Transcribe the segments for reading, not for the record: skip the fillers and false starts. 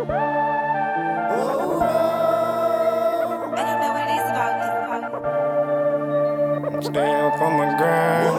I don't know what it is about this. Stay up on my grind.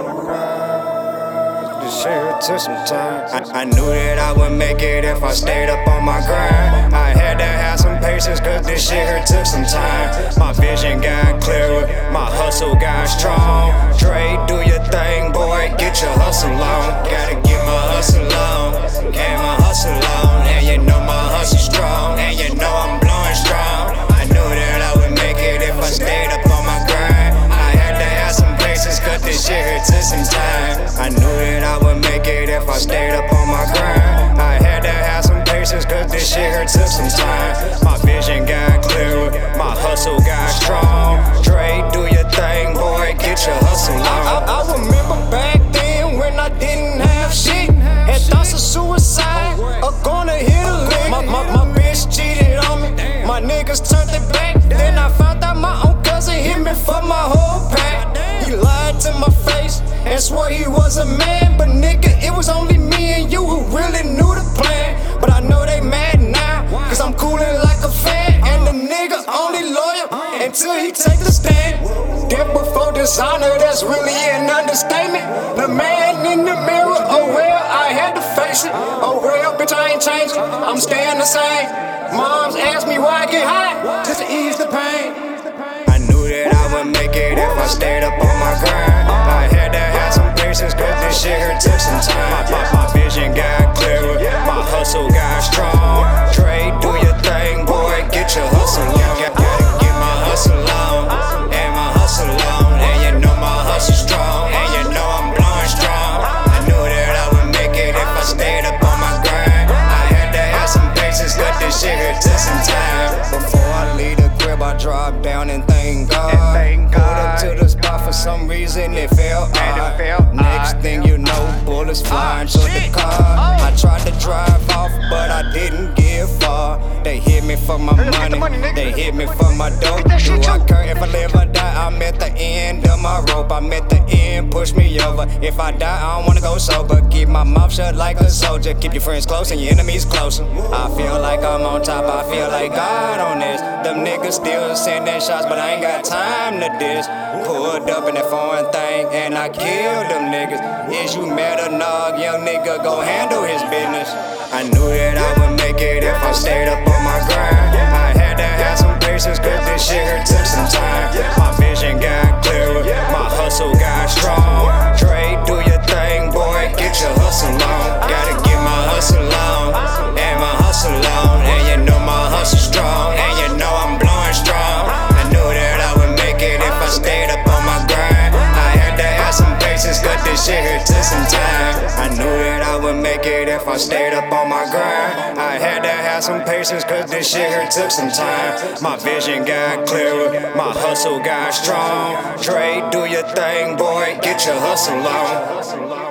This shit here took some time. I knew that I would make it if I stayed up on my grind. I had to have some patience, cause this shit here took some time. My vision got clearer, my hustle got strong. Dre, do your thing, boy, get your hustle on. Gotta get my hustle on, and my hustle on. And you know my hustle strong, and you know I'm blowing strong. I knew that I would make it if I stayed up on my grind. I had to have some patience, cause this shit here took some time. I knew that I would make it if I stayed up on my grind. I had to have some patience, cause this shit here took some time. My vision got clearer, my hustle got strong. Dre, do your thing, boy, get your hustle on. I remember back then when I didn't have shit. Had thoughts of suicide or gonna hit a lick. My bitch cheated on me, my niggas turned their back. Then I found out my own cousin hit me for my whole pack. He lied to my face and swore he was a man. But nigga, it was only me and you who really knew the plan. But I know they mad now, cause I'm coolin' like a fan. And the nigga only loyal until he take the stand. Death before dishonor, that's really an understatement. The man in the mirror, oh well, I had to face it. Oh well, bitch, I ain't changing, I'm staying the same. Moms ask me why I get high, just to ease the pain. I knew that I would make it if I stayed up on my grind. I had to have some patience, cause this shit here took some time. My vision got clearer, my hustle got strong. Dre, do your thing, boy, get your hustle on. Gotta get my hustle on, and my hustle on. And you know my hustle strong, and you know I'm blowing strong. I knew that I would make it if I stayed up on my grind. I had to have some patience, cause this shit here took some time. Before I leave the crib, I drop down and thank God. Pulled up to the spot, for some reason it felt odd. Next thing you know, bullets flying to the car. I tried to drive off, but I didn't get far. They hit me for my money, they hit me for my dope. Do I care if I live or die? I'm at the end of my rope. I'm at the end, push me over. If I die, I don't wanna go sober. Keep my mouth shut like a soldier. Keep your friends close and your enemies closer. I feel like I'm on top, I feel like God on this. Them niggas still sending shots, but I ain't got time to diss. Pulled up in that foreign thing and I killed them niggas. Is you mad or not? Young nigga go handle his business. I knew that I would make it if I stayed up on my grind. I had to have some patience, cause this shit here took some time. My vision got clearer, my hustle got strong. Dre, do your thing, boy, get your hustle on. Gotta get my hustle on, and my hustle on. And you know my hustle strong, and you know I'm blowing strong. I knew that I would make it if I stayed up on my grind. I had to have some patience, cause this shit here took some time. I knew that I would make it if I stayed up on my grind. I had to have some patience, cause this shit here took some time. My vision got clearer, my hustle got strong. Dre, do your thing, boy, get your hustle on.